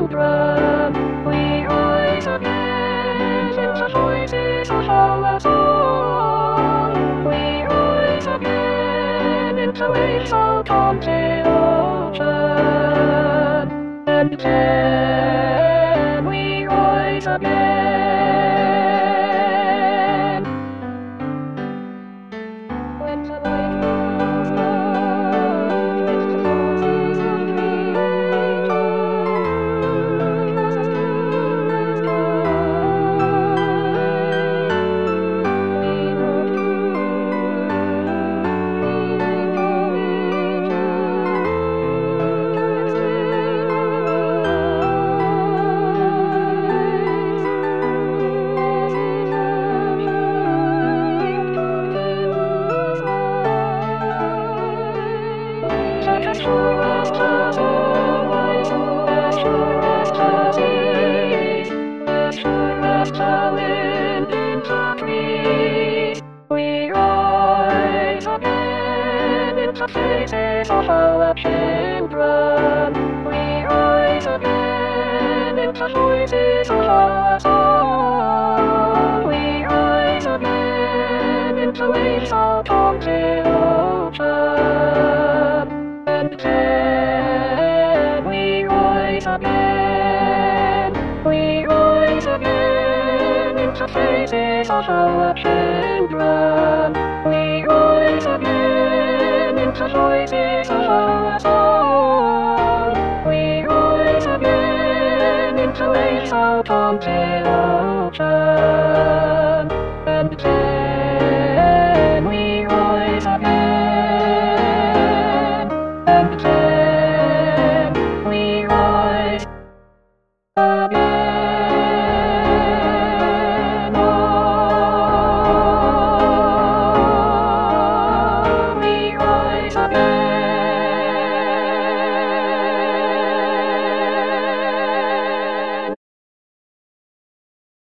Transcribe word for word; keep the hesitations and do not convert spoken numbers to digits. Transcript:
children. We rise again in the voices of our song. We rise again in the waves out on the ocean. And then we rise again. When the light comes down, it's the morning of we rise again in the faces of our children. We rise again in the voices of our song. We rise again in the waves out on the ocean. And then we rise again. We rise again in the faces of our children. We rise again in the voices of our song. We rise again in the waves out on the ocean. And then